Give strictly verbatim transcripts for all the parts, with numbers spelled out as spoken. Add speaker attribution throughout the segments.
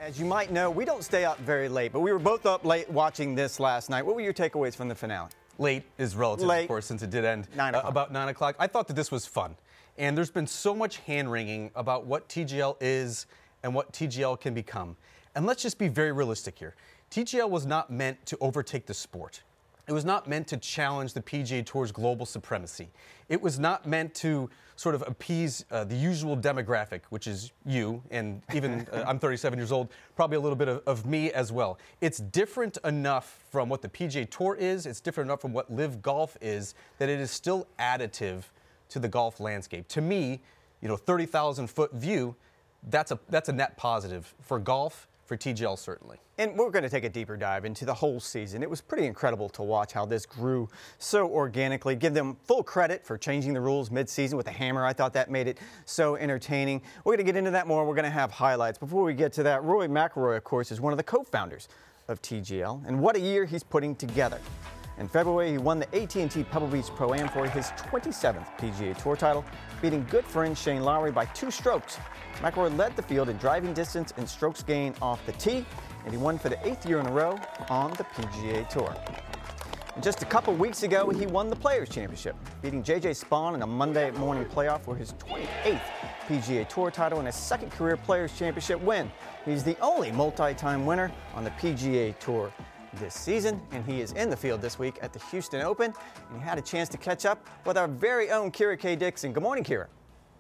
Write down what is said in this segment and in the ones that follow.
Speaker 1: As you might know, we don't stay up very late, but we were both up late watching this last night. What were your takeaways from the finale?
Speaker 2: Late is relative,
Speaker 1: Late.
Speaker 2: of course, since it did end
Speaker 1: Nine
Speaker 2: uh,
Speaker 1: o'clock.
Speaker 2: about nine o'clock. I thought that this was fun. And there's been so much hand-wringing about what T G L is and what T G L can become. And let's just be very realistic here. T G L was not meant to overtake the sport. It was not meant to challenge the P G A Tour's global supremacy. It was not meant to sort of appease uh, the usual demographic, which is you, and even uh, I'm thirty-seven years old, probably a little bit of, of me as well. It's different enough from what the P G A Tour is, it's different enough from what Live Golf is, that it is still additive to the golf landscape. To me, you know, thirty thousand foot view, that's a, that's a net positive for golf, for T G L certainly.
Speaker 1: And we're going to take a deeper dive into the whole season. It was pretty incredible to watch how this grew so organically. Give them full credit for changing the rules mid-season with a hammer. I thought that made it so entertaining. We're going to get into that more. We're going to have highlights. Before we get to that, Rory McIlroy, of course, is one of the co-founders of T G L. And what a year he's putting together. In February, he won the A T and T Pebble Beach Pro-Am for his twenty-seventh P G A Tour title, beating good friend Shane Lowry by two strokes. McIlroy led the field in driving distance and strokes gained off the tee, and he won for the eighth year in a row on the P G A Tour. And just a couple weeks ago, he won the Players Championship, beating J J Spaun in a Monday morning playoff for his twenty-eighth P G A Tour title and his second career Players Championship win. He's the only multi-time winner on the P G A Tour this season, and he is in the field this week at the Houston Open, and he had a chance to catch up with our very own Kira K. Dixon. Good morning, Kira.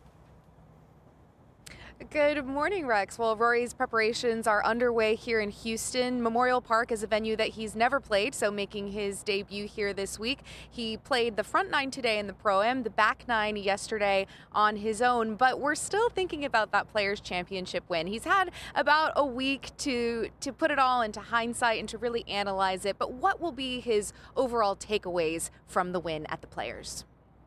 Speaker 3: Good morning, Rex. Well, Rory's preparations are underway here in Houston. Memorial Park is a venue that he's never played, so making his debut here this week. He played the front nine today in the Pro-Am, the back nine yesterday on his own, but we're still thinking about that Players' Championship win. He's had about a week to, to put it all into hindsight and to really analyze it, but what will be his overall takeaways from the win at the Players?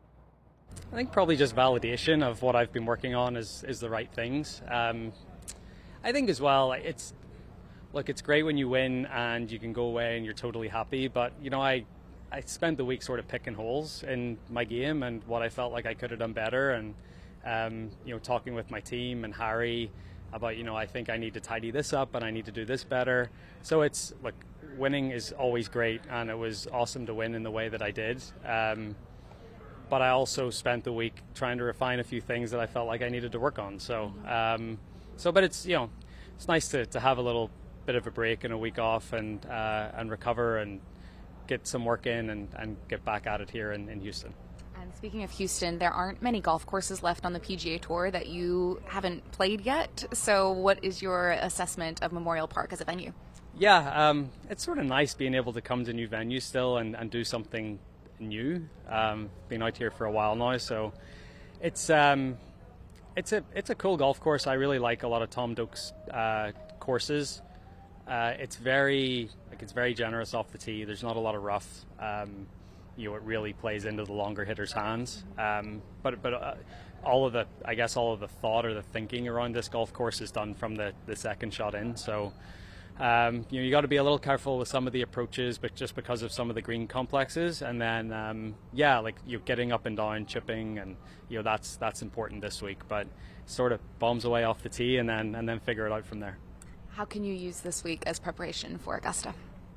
Speaker 4: I think probably just validation of what I've been working on is, is the right things. Um, I think as well, it's, look, it's great when you win and you can go away and you're totally happy, but, you know, I, I spent the week sort of picking holes in my game and what I felt like I could have done better, and, um, you know, talking with my team and Harry about, you know, I think I need to tidy this up and I need to do this better. So it's, look, winning is always great, and it was awesome to win in the way that I did. Um, But I also spent the week trying to refine a few things that I felt like I needed to work on. So, um, so, but it's, you know, it's nice to, to have a little bit of a break and a week off and uh, and recover and get some work in and, and get back at it here in, in Houston.
Speaker 3: And speaking of Houston, there aren't many golf courses left on the P G A Tour that you haven't played yet. So what is your assessment of Memorial Park as a venue?
Speaker 4: Yeah, um, it's sort of nice being able to come to new venues still and, and do something new. Um, been out here for a while now, so it's um, it's a it's a cool golf course. I really like a lot of Tom Doak's uh, courses. Uh, it's very like it's very generous off the tee. There's not a lot of rough. Um, you know, it really plays into the longer hitters' hands. Um, but but uh, all of the I guess all of the thought or the thinking around this golf course is done from the the second shot in. So. Um, you know, you got to be a little careful with some of the approaches, but just because of some of the green complexes, and then um, yeah, like you getting up and down, chipping, and you know that's that's important this week. But sort of bombs away off the tee, and then and then figure it out from there.
Speaker 3: How can you use this week as preparation for Augusta?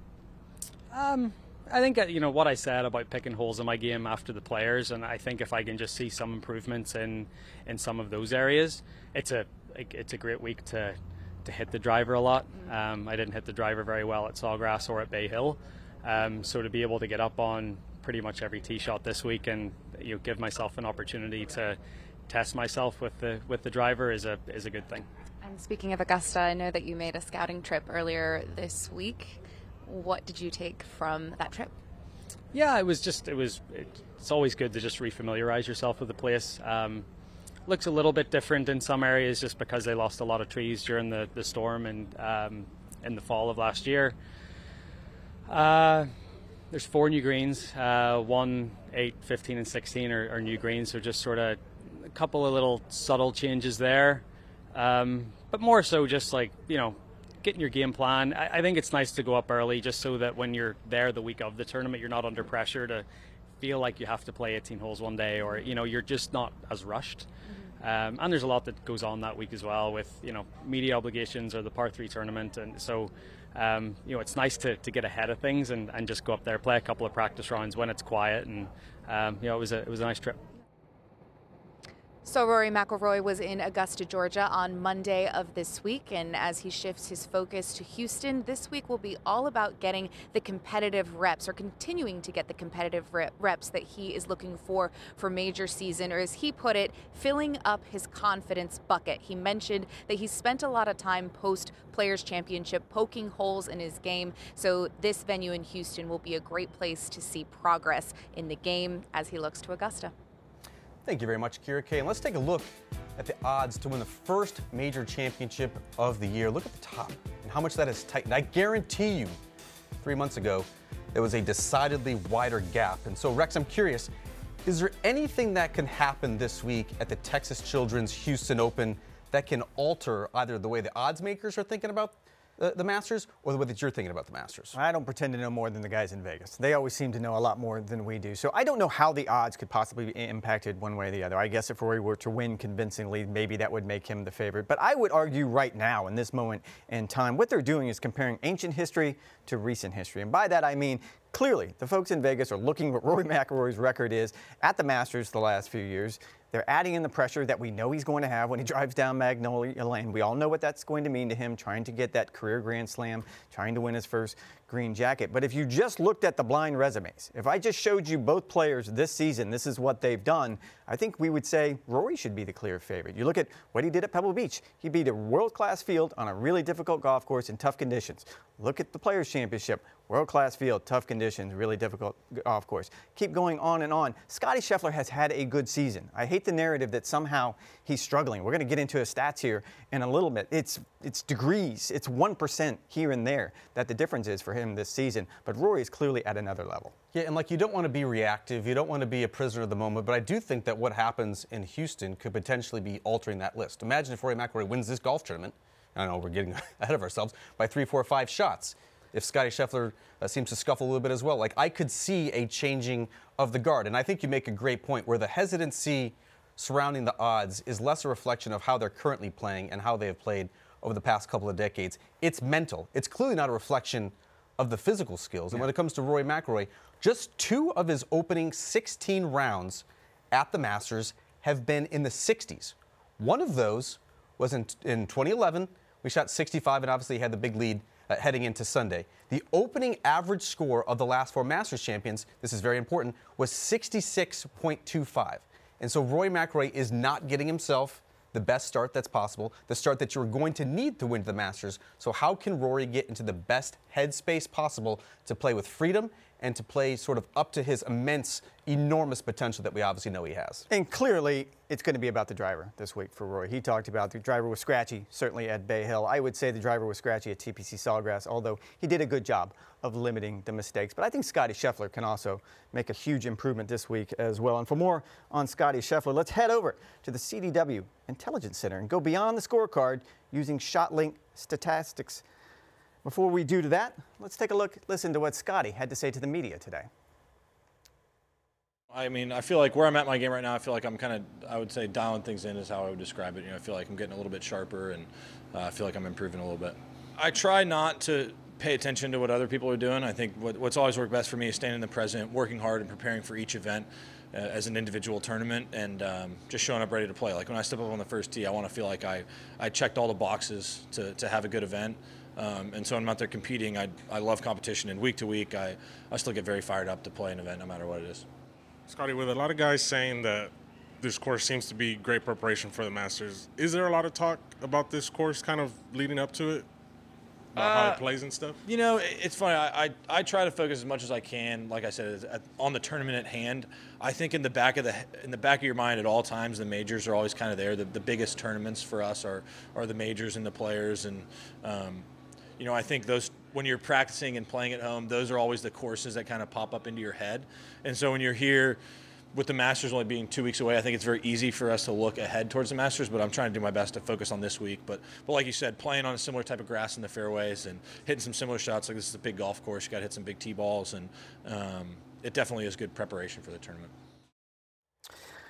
Speaker 4: Um, I think uh, you know what I said about picking holes in my game after the Players, and I think if I can just see some improvements in in some of those areas, it's a it's a great week to. to hit the driver a lot. Um, I didn't hit the driver very well at Sawgrass or at Bay Hill. Um, so to be able to get up on pretty much every tee shot this week and you know, give myself an opportunity to test myself with the with the driver is a is a good thing.
Speaker 3: And speaking of Augusta, I know that you made a scouting trip earlier this week. What did you take from that trip?
Speaker 4: Yeah, it was just it was it, it's always good to just refamiliarize yourself with the place. Um, looks a little bit different in some areas just because they lost a lot of trees during the, the storm and um, in the fall of last year. Uh, there's four new greens, uh, one, eight, fifteen, and sixteen are, are new greens, so just sort of a couple of little subtle changes there. Um, but more so just like, you know, getting your game plan. I, I think it's nice to go up early just so that when you're there the week of the tournament, you're not under pressure to feel like you have to play eighteen holes one day, or, you know, you're just not as rushed. Um, and there's a lot that goes on that week as well with, you know, media obligations or the par three tournament. And so, um, you know, it's nice to, to get ahead of things and, and just go up there, play a couple of practice rounds when it's quiet. And, um, you know, it was a, it was a nice trip.
Speaker 3: So Rory McIlroy was in Augusta, Georgia on Monday of this week, and as he shifts his focus to Houston, this week will be all about getting the competitive reps, or continuing to get the competitive reps that he is looking for for major season, or as he put it, filling up his confidence bucket. He mentioned that he spent a lot of time post Players Championship poking holes in his game, so this venue in Houston will be a great place to see progress in the game as he looks to Augusta.
Speaker 2: Thank you very much, Kira Kay. And let's take a look at the odds to win the first major championship of the year. Look at the top and how much that has tightened. I guarantee you, three months ago, there was a decidedly wider gap. And so, Rex, I'm curious, is there anything that can happen this week at the Texas Children's Houston Open that can alter either the way the odds makers are thinking about the, the Masters or the way that you're thinking about the Masters?
Speaker 1: I don't pretend to know more than the guys in Vegas. They always seem to know a lot more than we do. So I don't know how the odds could possibly be impacted one way or the other. I guess if Rory were to win convincingly, maybe that would make him the favorite. But I would argue right now, in this moment in time, what they're doing is comparing ancient history to recent history. And by that I mean, clearly, the folks in Vegas are looking at what Rory McIlroy's record is at the Masters the last few years. They're adding in the pressure that we know he's going to have when he drives down Magnolia Lane. We all know what that's going to mean to him, trying to get that career Grand Slam, trying to win his first green jacket. But if you just looked at the blind resumes, if I just showed you both players this season, this is what they've done, I think we would say Rory should be the clear favorite. You look at what he did at Pebble Beach. He beat a world-class field on a really difficult golf course in tough conditions. Look at the Players' Championship. World-class field, tough conditions, really difficult golf course. Keep going on and on. Scottie Scheffler has had a good season. I hate the narrative that somehow he's struggling. We're going to get into his stats here in a little bit. It's it's degrees. It's one percent here and there that the difference is for him this season. But Rory is clearly at another level.
Speaker 2: Yeah, and like you don't want to be reactive. You don't want to be a prisoner of the moment. But I do think that what happens in Houston could potentially be altering that list. Imagine if Rory McIlroy wins this golf tournament. I know we're getting ahead of ourselves by three, four, five shots. If Scottie Scheffler uh, seems to scuffle a little bit as well, like I could see a changing of the guard. And I think you make a great point where the hesitancy surrounding the odds is less a reflection of how they're currently playing and how they have played over the past couple of decades. It's mental. It's clearly not a reflection of the physical skills. And yeah. when it comes to Rory McIlroy, just two of his opening sixteen rounds at the Masters have been in the sixties. One of those was in, in twenty eleven. We shot sixty-five and obviously had the big lead Uh, heading into Sunday. The opening average score of the last four Masters champions, this is very important, was sixty-six point two five. And so Rory McIlroy is not getting himself the best start that's possible, the start that you're going to need to win the Masters. So how can Rory get into the best headspace possible to play with freedom and to play sort of up to his immense, enormous potential that we obviously know he has?
Speaker 1: And clearly, it's going to be about the driver this week for Rory. He talked about the driver was scratchy, certainly at Bay Hill. I would say the driver was scratchy at T P C Sawgrass, although he did a good job of limiting the mistakes. But I think Scottie Scheffler can also make a huge improvement this week as well. And for more on Scottie Scheffler, let's head over to the C D W Intelligence Center and go beyond the scorecard using ShotLink statistics. Before we do to that, let's take a look, listen to what Scottie had to say to the media today.
Speaker 5: I mean, I feel like where I'm at in my game right now, I feel like I'm kind of, I would say, dialing things in is how I would describe it. You know, I feel like I'm getting a little bit sharper, and uh, I feel like I'm improving a little bit. I try not to pay attention to what other people are doing. I think what, what's always worked best for me is staying in the present, working hard and preparing for each event uh, as an individual tournament, and um, just showing up ready to play. Like when I step up on the first tee, I want to feel like I, I checked all the boxes to, to have a good event. Um, and so when I'm out there competing, I, I love competition, and week to week, I, I still get very fired up to play an event no matter what it is.
Speaker 6: Scottie, with a lot of guys saying that this course seems to be great preparation for the Masters, is there a lot of talk about this course kind of leading up to it? About uh, how it plays and stuff?
Speaker 5: You know, it's funny. I, I, I try to focus as much as I can, like I said, at, on the tournament at hand. I think in the back of the in the back of your mind at all times, the majors are always kind of there. The, the biggest tournaments for us are, are the majors and the players. And, um, you know, I think those when you're practicing and playing at home, those are always the courses that kind of pop up into your head. And so when you're here, with the Masters only being two weeks away, I think it's very easy for us to look ahead towards the Masters, but I'm trying to do my best to focus on this week. But but like you said, playing on a similar type of grass in the fairways and hitting some similar shots, like this is a big golf course, you got to hit some big tee balls, and um, it definitely is good preparation for the tournament.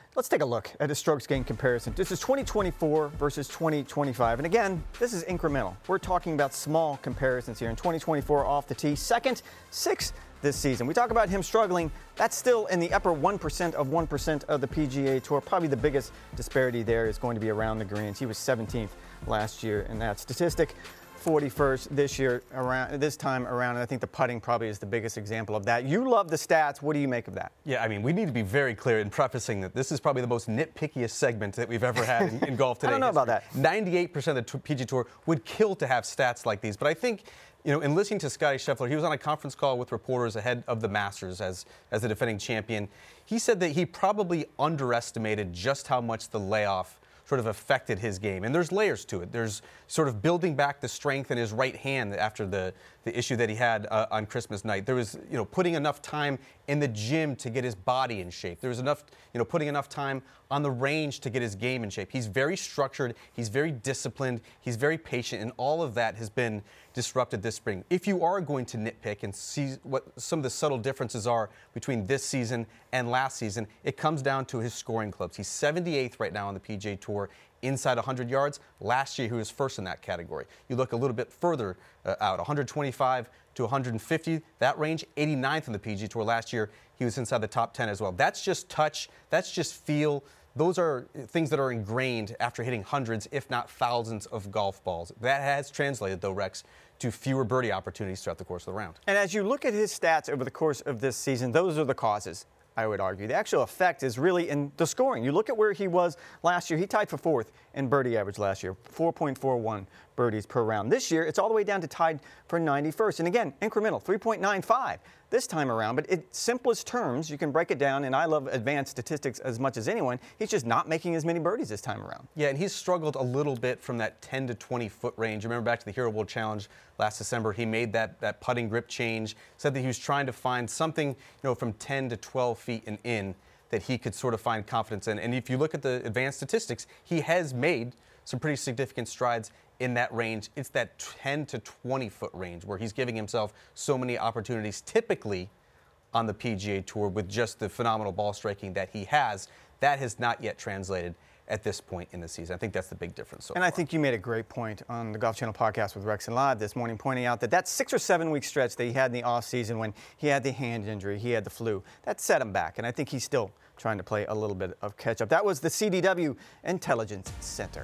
Speaker 1: Let's take a look at a strokes gained comparison. This is twenty twenty-four versus twenty twenty-five. And again, this is incremental. We're talking about small comparisons here. In twenty twenty-four off the tee, second, sixth this season. We talk about him struggling. That's still in the upper one percent of one percent of the P G A Tour. Probably the biggest disparity there is going to be around the greens. He was seventeenth last year in that statistic. forty-first this year around this time around, and I think the putting probably is the biggest example of that. You love the stats. What do you make of that?
Speaker 2: Yeah, I mean, we need to be very clear in prefacing that this is probably the most nitpickiest segment that we've ever had in, in golf today.
Speaker 1: I don't know
Speaker 2: history.
Speaker 1: about that.
Speaker 2: ninety-eight percent of the P G A Tour would kill to have stats like these, but I think, you know, in listening to Scotty Scheffler, he was on a conference call with reporters ahead of the Masters as as the defending champion. He said that he probably underestimated just how much the layoff sort of affected his game. And there's layers to it. There's sort of building back the strength in his right hand after the, the issue that he had uh, on Christmas night. There was, you know, putting enough time in the gym to get his body in shape. There was enough, you know, putting enough time on the range to get his game in shape. He's very structured. He's very disciplined. He's very patient. And all of that has been disrupted this spring. If you are going to nitpick and see what some of the subtle differences are between this season and last season, it comes down to his scoring clubs. He's seventy-eighth right now on the P G A Tour inside one hundred yards. Last year, he was first in that category. You look a little bit further uh, out, one twenty-five to one fifty, that range, eighty-ninth on the P G A Tour. Last year, he was inside the top ten as well. That's just touch. That's just feel. Those are things that are ingrained after hitting hundreds, if not thousands, of golf balls. That has translated, though, Rex, to fewer birdie opportunities throughout the course of the round.
Speaker 1: And as you look at his stats over the course of this season, those are the causes, I would argue. The actual effect is really in the scoring. You look at where he was last year. He tied for fourth in birdie average last year, four point four one birdies per round. This year, it's all the way down to tied for ninety-first. And again, incremental, three point nine five this time around. But in simplest terms, you can break it down, and I love advanced statistics as much as anyone. He's just not making as many birdies this time around.
Speaker 2: Yeah, and he's struggled a little bit from that ten to twenty foot range. Remember back to the Hero World Challenge last December, he made that, that putting grip change, said that he was trying to find something, you know, from ten to twelve feet and in that he could sort of find confidence in. And if you look at the advanced statistics, he has made some pretty significant strides in that range. It's that ten to twenty foot range where he's giving himself so many opportunities, typically on the P G A Tour, with just the phenomenal ball striking that he has. That has not yet translated at this point in the season. I think that's the big difference so
Speaker 1: And
Speaker 2: far.
Speaker 1: I think you made a great point on the Golf Channel podcast with Rex and Live this morning, pointing out that that six or seven week stretch that he had in the offseason when he had the hand injury, he had the flu, that set him back. And I think he's still trying to play a little bit of catch up. That was the C D W Intelligence Center.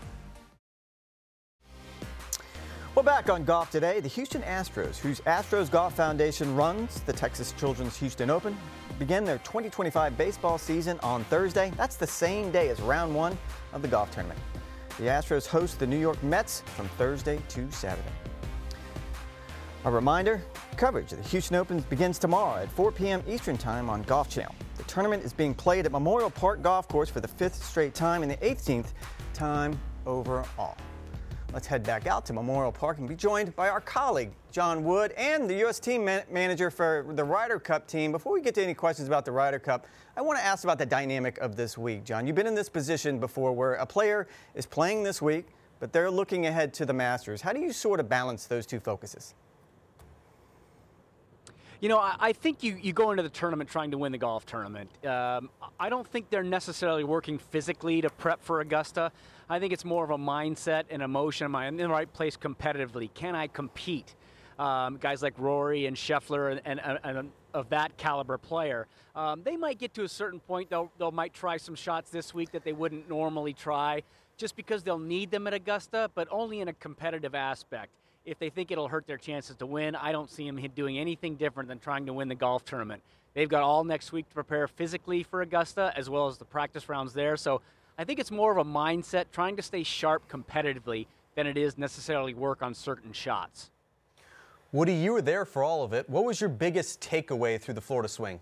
Speaker 1: Well, back on Golf Today, the Houston Astros, whose Astros Golf Foundation runs the Texas Children's Houston Open, begin their twenty twenty-five baseball season on Thursday. That's the same day as round one of the golf tournament. The Astros host the New York Mets from Thursday to Saturday. A reminder, coverage of the Houston Open begins tomorrow at four p.m. Eastern Time on Golf Channel. The tournament is being played at Memorial Park Golf Course for the fifth straight time and the eighteenth time overall. Let's head back out to Memorial Park and be joined by our colleague, John Wood, and the U S team man- manager for the Ryder Cup team. Before we get to any questions about the Ryder Cup, I want to ask about the dynamic of this week. John, you've been in this position before where a player is playing this week, but they're looking ahead to the Masters. How do you sort of balance those two focuses?
Speaker 7: You know, I, I think you, you go into the tournament trying to win the golf tournament. Um, I don't think they're necessarily working physically to prep for Augusta. I think it's more of a mindset and emotion. Am I in the right place competitively? Can I compete? Um, guys like Rory and Scheffler and, and, and of that caliber player, um, they might get to a certain point. They'll, they'll might try some shots this week that they wouldn't normally try just because they'll need them at Augusta, but only in a competitive aspect. If they think it'll hurt their chances to win, I don't see them doing anything different than trying to win the golf tournament. They've got all next week to prepare physically for Augusta, as well as the practice rounds there. So I think it's more of a mindset, trying to stay sharp competitively, than it is necessarily work on certain shots.
Speaker 2: Woody, you were there for all of it. What was your biggest takeaway through the Florida swing?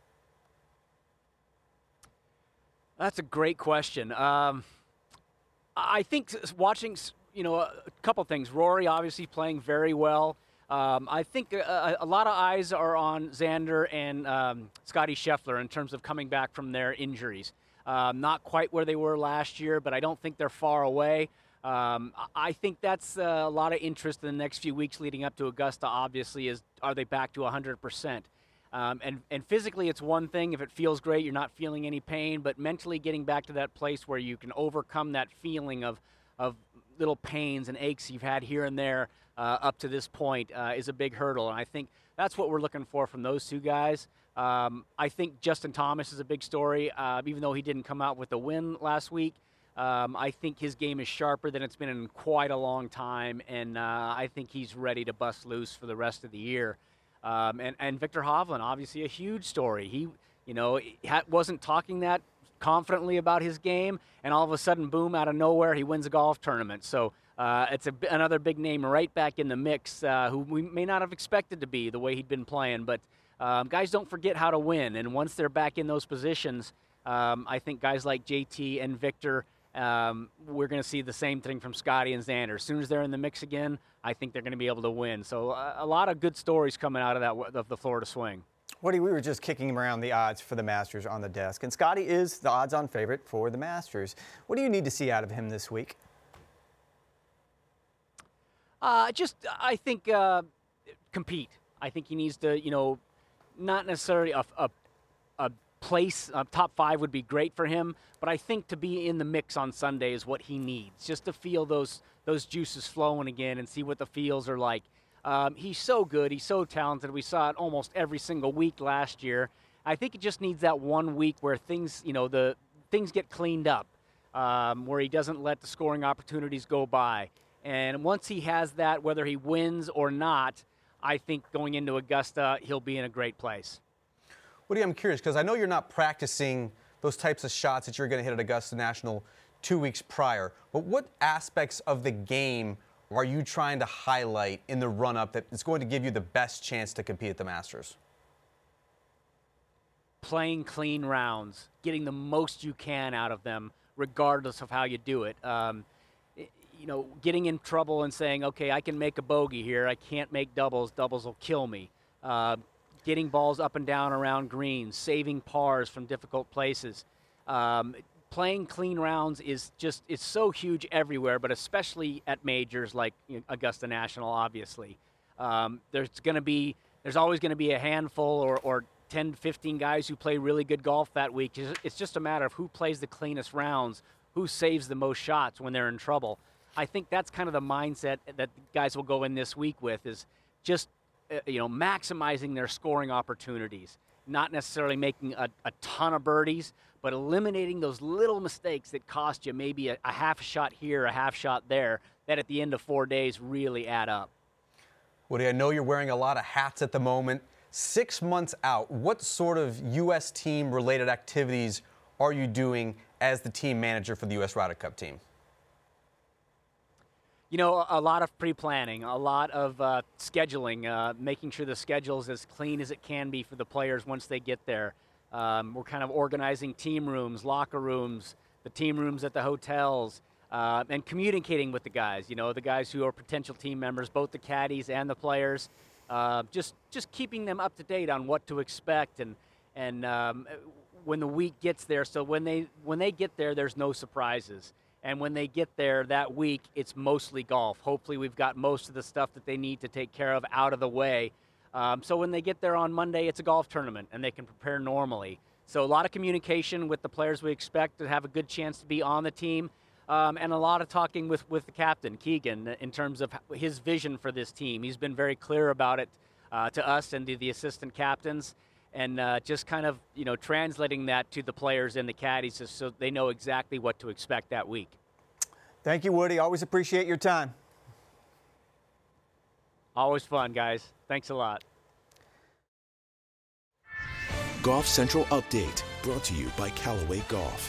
Speaker 7: That's a great question. Um, I think watching, you know, a couple things. Rory obviously playing very well. Um, I think a, a lot of eyes are on Xander and um, Scotty Scheffler in terms of coming back from their injuries. Um, not quite where they were last year, but I don't think they're far away. Um, I think that's uh, a lot of interest in the next few weeks leading up to Augusta, obviously, is are they back to one hundred percent? Um, and, and physically, it's one thing. If it feels great, you're not feeling any pain. But mentally getting back to that place where you can overcome that feeling of, of little pains and aches you've had here and there uh, up to this point uh, is a big hurdle. And I think that's what we're looking for from those two guys. Um, I think Justin Thomas is a big story. Uh, even though he didn't come out with a win last week, um, I think his game is sharper than it's been in quite a long time. And uh, I think he's ready to bust loose for the rest of the year. Um, and, and Victor Hovland, obviously a huge story. He, you know, ha- wasn't talking that confidently about his game, and all of a sudden, boom, out of nowhere, he wins a golf tournament. So uh, it's a, another big name right back in the mix uh, who we may not have expected to be the way he'd been playing. But um, guys don't forget how to win, and once they're back in those positions, um, I think guys like J T and Victor, Um, we're going to see the same thing from Scotty and Xander. As soon as they're in the mix again, I think they're going to be able to win. So uh, a lot of good stories coming out of that of the Florida swing.
Speaker 1: Woody, we were just kicking around the odds for the Masters on the desk, and Scotty is the odds-on favorite for the Masters. What do you need to see out of him this week?
Speaker 7: Uh, just, I think, uh, compete. I think he needs to, you know, not necessarily a, a, a place, uh, top five would be great for him, but I think to be in the mix on Sunday is what he needs, just to feel those those juices flowing again and see what the feels are like. Um, he's so good. He's so talented. We saw it almost every single week last year. I think he just needs that one week where things, you know, the things get cleaned up, um, where he doesn't let the scoring opportunities go by. And once he has that, whether he wins or not, I think going into Augusta, he'll be in a great place.
Speaker 2: Woody, I'm curious, because I know you're not practicing those types of shots that you're going to hit at Augusta National two weeks prior, but what aspects of the game are you trying to highlight in the run-up that is going to give you the best chance to compete at the Masters?
Speaker 7: Playing clean rounds, getting the most you can out of them, regardless of how you do it. Um, you know, getting in trouble and saying, okay, I can make a bogey here. I can't make doubles. Doubles will kill me. Uh, getting balls up and down around greens, saving pars from difficult places. Um, playing clean rounds is just, it's so huge everywhere, but especially at majors like you know, Augusta National, obviously. Um, there's going to be, there's always going to be a handful or, or ten, fifteen guys who play really good golf that week. It's just a matter of who plays the cleanest rounds, who saves the most shots when they're in trouble. I think that's kind of the mindset that guys will go in this week with, is just, uh, you know, maximizing their scoring opportunities, not necessarily making a, a ton of birdies, but eliminating those little mistakes that cost you maybe a, a half shot here, a half shot there, that at the end of four days really add up.
Speaker 2: Woody, I know you're wearing a lot of hats at the moment. Six months out, what sort of U S team-related activities are you doing as the team manager for the U S Ryder Cup team?
Speaker 7: You know, a lot of pre-planning, a lot of uh, scheduling, uh, making sure the schedule is as clean as it can be for the players once they get there. Um, we're kind of organizing team rooms, locker rooms, the team rooms at the hotels, uh, and communicating with the guys, you know, the guys who are potential team members, both the caddies and the players, uh, just just keeping them up to date on what to expect and, and um, when the week gets there. So when they when they get there, there's no surprises. And when they get there that week, it's mostly golf. Hopefully we've got most of the stuff that they need to take care of out of the way. Um, so when they get there on Monday, it's a golf tournament, and they can prepare normally. So a lot of communication with the players we expect to have a good chance to be on the team, um, and a lot of talking with, with the captain, Keegan, in terms of his vision for this team. He's been very clear about it uh, to us and to the assistant captains, and uh, just kind of, you know, translating that to the players and the caddies so they know exactly what to expect that week.
Speaker 1: Thank you, Woody. Always appreciate your time.
Speaker 7: Always fun, guys. Thanks a lot.
Speaker 8: Golf Central Update, brought to you by Callaway Golf.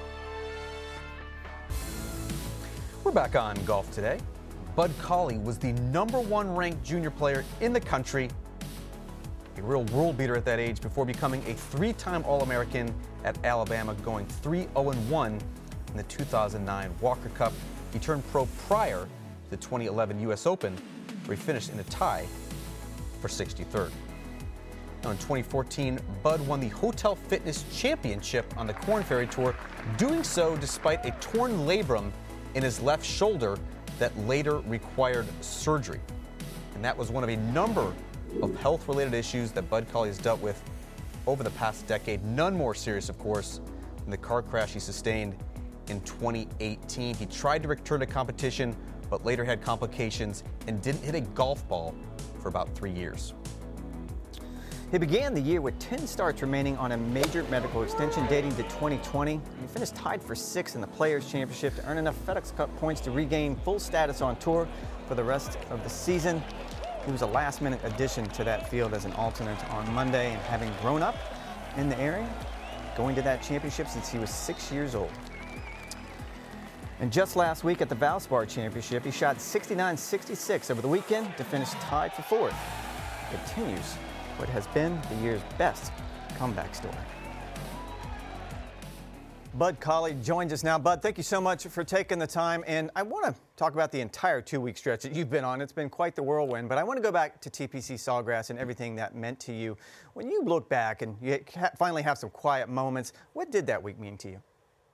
Speaker 2: We're back on Golf Today. Bud Cauley was the number one ranked junior player in the country, a real world beater at that age, before becoming a three-time All-American at Alabama, going three oh and one in the two thousand nine Walker Cup. He turned pro prior to the twenty eleven U S Open, where he finished in a tie for sixty-third. Now in twenty fourteen, Bud won the Hotel Fitness Championship on the Korn Ferry Tour, doing so despite a torn labrum in his left shoulder that later required surgery. And that was one of a number of health-related issues that Bud Cauley has dealt with over the past decade. None more serious, of course, than the car crash he sustained in twenty eighteen. He tried to return to competition, but later had complications and didn't hit a golf ball for about three years.
Speaker 1: He began the year with ten starts remaining on a major medical extension dating to twenty twenty. He finished tied for sixth in the Players' Championship to earn enough FedEx Cup points to regain full status on tour for the rest of the season. He was a last-minute addition to that field as an alternate on Monday, and having grown up in the area, going to that championship since he was six years old. And just last week at the Valspar Championship, he shot sixty-nine sixty-six over the weekend to finish tied for fourth. He continues what has been the year's best comeback story. Bud Cauley joins us now. Bud, thank you so much for taking the time. And I want to talk about the entire two-week stretch that you've been on. It's been quite the whirlwind. But I want to go back to T P C Sawgrass and everything that meant to you. When you look back and you finally have some quiet moments, what did that week mean to you?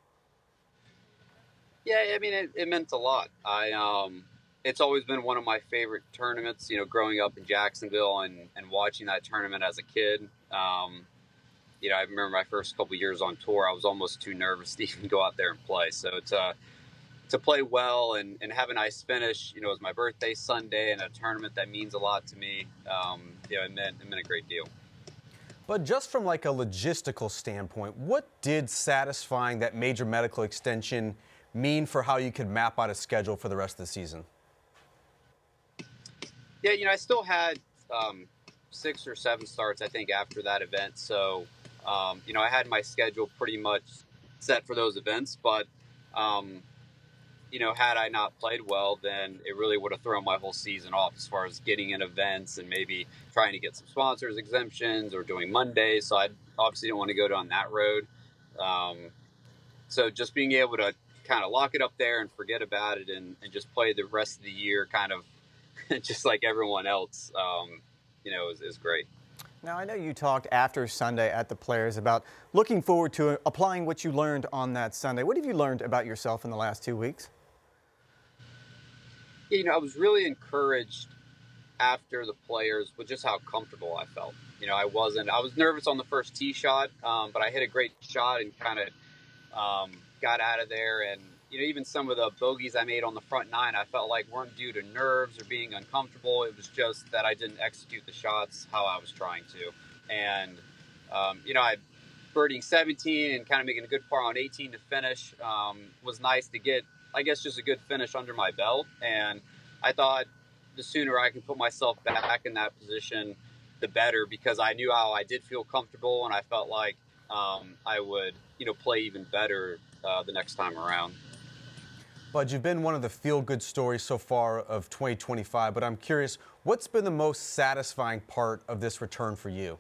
Speaker 9: Yeah, I mean, it, it meant a lot. I, um, it's always been one of my favorite tournaments, you know, growing up in Jacksonville and, and watching that tournament as a kid. Um, you know, I remember my first couple years on tour, I was almost too nervous to even go out there and play. So to, to play well and, and have a nice finish, you know, it was my birthday Sunday and a tournament that means a lot to me. Um, you know, it meant, it meant a great deal.
Speaker 2: But just from like a logistical standpoint, what did satisfying that major medical extension mean for how you could map out a schedule for the rest of the season?
Speaker 9: Yeah, you know, I still had um, six or seven starts, I think, after that event. So, um, you know, I had my schedule pretty much set for those events. But, um, you know, had I not played well, then it really would have thrown my whole season off as far as getting in events and maybe trying to get some sponsors exemptions or doing Mondays. So I obviously didn't want to go down that road. Um, so just being able to kind of lock it up there and forget about it and, and just play the rest of the year kind of just like everyone else, um, you know, is, is great.
Speaker 1: Now, I know you talked after Sunday at the Players about looking forward to applying what you learned on that Sunday. What have you learned about yourself in the last two weeks?
Speaker 9: Yeah, you know, I was really encouraged after the Players with just how comfortable I felt. You know, I wasn't, I was nervous on the first tee shot, um, but I hit a great shot and kind of um, got out of there. And, you know, even some of the bogeys I made on the front nine, I felt like weren't due to nerves or being uncomfortable. It was just that I didn't execute the shots how I was trying to. And, um, you know, I birdieing seventeen and kind of making a good par on eighteen to finish um, was nice to get, I guess, just a good finish under my belt. And I thought the sooner I can put myself back in that position, the better, because I knew how I did feel comfortable and I felt like um, I would, you know, play even better uh, the next time around.
Speaker 2: Bud, you've been one of the feel-good stories so far of twenty twenty-five, but I'm curious, what's been the most satisfying part of this return for you?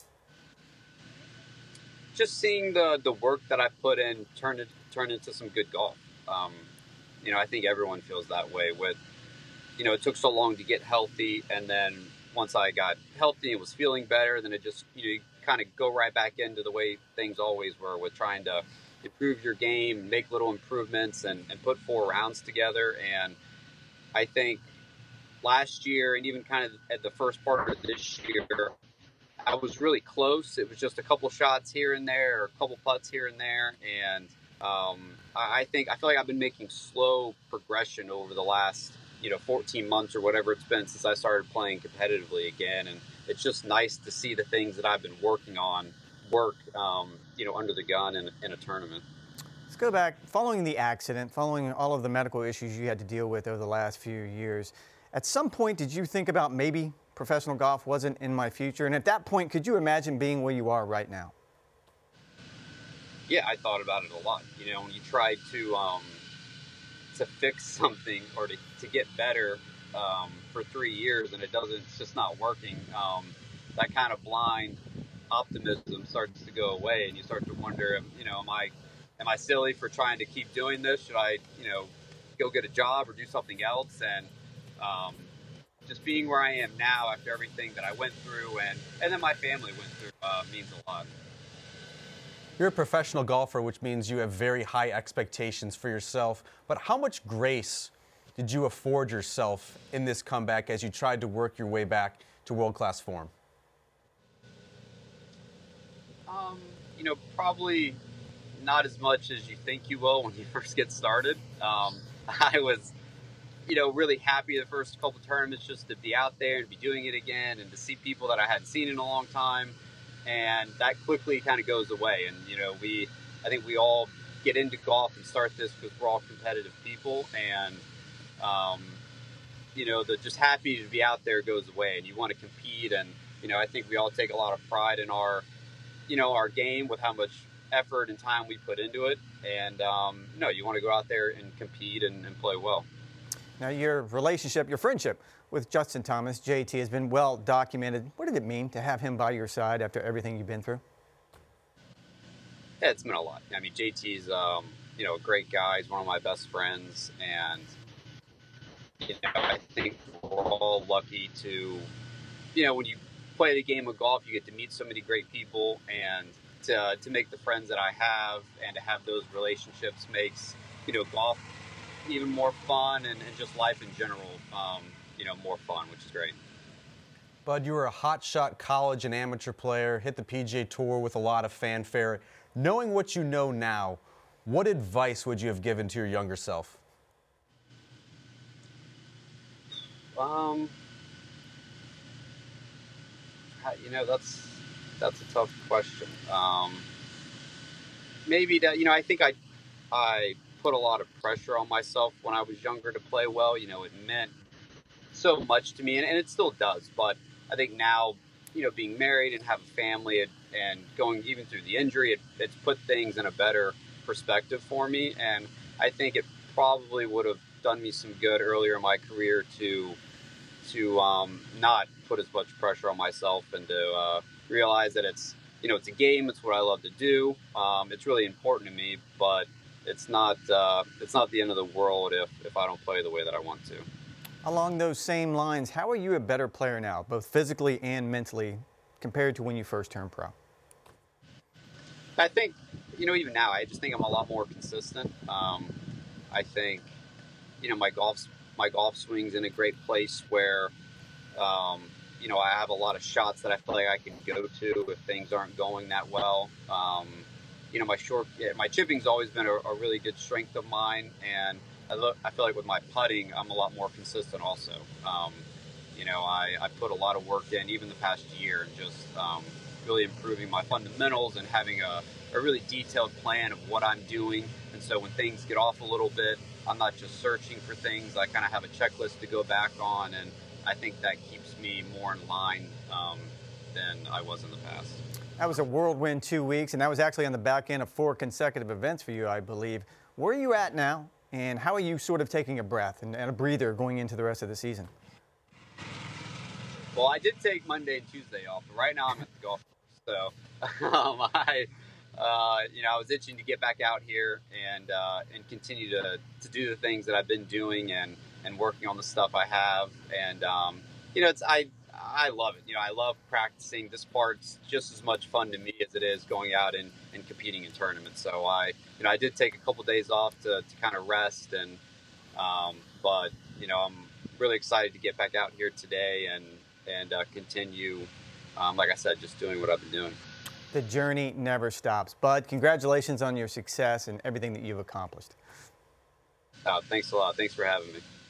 Speaker 9: Just seeing the, the work that I put in turn, it, turn into some good golf. Um, you know, I think everyone feels that way with, you know, it took so long to get healthy, and then once I got healthy and was feeling better, then it just, you know, you kind of go right back into the way things always were with trying to improve your game, make little improvements, and, and put four rounds together. And I think last year and even kind of at the first part of this year, I was really close. It was just a couple shots here and there, or a couple putts here and there. And um, I think, I feel like I've been making slow progression over the last, you know, fourteen months or whatever it's been since I started playing competitively again. And it's just nice to see the things that I've been working on work, um, you know, under the gun in, in a tournament.
Speaker 1: Let's go back. Following the accident, following all of the medical issues you had to deal with over the last few years, at some point did you think about maybe professional golf wasn't in my future? And at that point, could you imagine being where you are right now?
Speaker 9: Yeah, I thought about it a lot. You know, when you try to um, to fix something or to, to get better um, for three years and it doesn't, it's just not working, um, that kind of blind optimism starts to go away, and you start to wonder, you know, am I, am I silly for trying to keep doing this? Should I, you know, go get a job or do something else? And um, just being where I am now after everything that I went through and, and then my family went through uh, means a lot.
Speaker 2: You're a professional golfer, which means you have very high expectations for yourself. But how much grace did you afford yourself in this comeback as you tried to work your way back to world-class form?
Speaker 9: Um, you know, probably not as much as you think you will when you first get started. Um, I was, you know, really happy the first couple tournaments just to be out there and be doing it again and to see people that I hadn't seen in a long time. And that quickly kind of goes away. And, you know, we, I think we all get into golf and start this because we're all competitive people. And, um, you know, the just happy to be out there goes away and you want to compete. And, you know, I think we all take a lot of pride in our, you know, our game with how much effort and time we put into it. And, um, you know, you want to go out there and compete and, and play well.
Speaker 1: Now, your relationship, your friendship with Justin Thomas, J T, has been well documented. What did it mean to have him by your side after everything you've been through?
Speaker 9: Yeah, it's been a lot. I mean, J T's, um, you know, a great guy. He's one of my best friends. And, you know, I think we're all lucky to, you know, when you play the game of golf, you get to meet so many great people. And to, to make the friends that I have and to have those relationships makes, you know, golf even more fun and, and just life in general, um, you know, more fun, which is great.
Speaker 2: Bud, you were a hotshot college and amateur player, hit the P G A Tour with a lot of fanfare. Knowing what you know now, what advice would you have given to your younger self?
Speaker 9: Um, you know, that's that's a tough question. Um, maybe that, you know, I think I I put a lot of pressure on myself when I was younger to play well. You know, it meant so much to me, and, and it still does. But I think now, you know, being married and have a family and, and going even through the injury, it, it's put things in a better perspective for me. And I think it probably would have done me some good earlier in my career to to um, not put as much pressure on myself and to uh, realize that it's, you know, it's a game. It's what I love to do. Um, it's really important to me, but it's not uh, it's not the end of the world if, if I don't play the way that I want to.
Speaker 1: Along those same lines, how are you a better player now, both physically and mentally, compared to when you first turned pro?
Speaker 9: I think, you know, even now, I just think I'm a lot more consistent. Um, I think, you know, my golf my golf swing's in a great place where, um, you know, I have a lot of shots that I feel like I can go to if things aren't going that well. Um, you know, my short, yeah, my chipping's always been a, a really good strength of mine, and I look, I feel like with my putting, I'm a lot more consistent also. Um, you know, I, I put a lot of work in, even the past year, and just um, really improving my fundamentals and having a, a really detailed plan of what I'm doing. And so when things get off a little bit, I'm not just searching for things. I kind of have a checklist to go back on, and I think that keeps me more in line um, than I was in the past.
Speaker 1: That was a whirlwind two weeks, and that was actually on the back end of four consecutive events for you, I believe. Where are you at now, and how are you sort of taking a breath and, and a breather going into the rest of the season?
Speaker 9: Well, I did take Monday and Tuesday off, but right now I'm at the golf course. So um, I, uh, you know, I was itching to get back out here and uh, and continue to, to do the things that I've been doing and, and working on the stuff I have. And, um, you know, it's I I love it. You know, I love practicing. This part's just as much fun to me as it is going out and, and competing in tournaments. So I, you know, I did take a couple days off to, to kind of rest. And, um, but, you know, I'm really excited to get back out here today and, and uh, continue, um, like I said, just doing what I've been doing.
Speaker 1: The journey never stops. Bud, congratulations on your success and everything that you've accomplished.
Speaker 9: Uh, thanks a lot. Thanks for having me.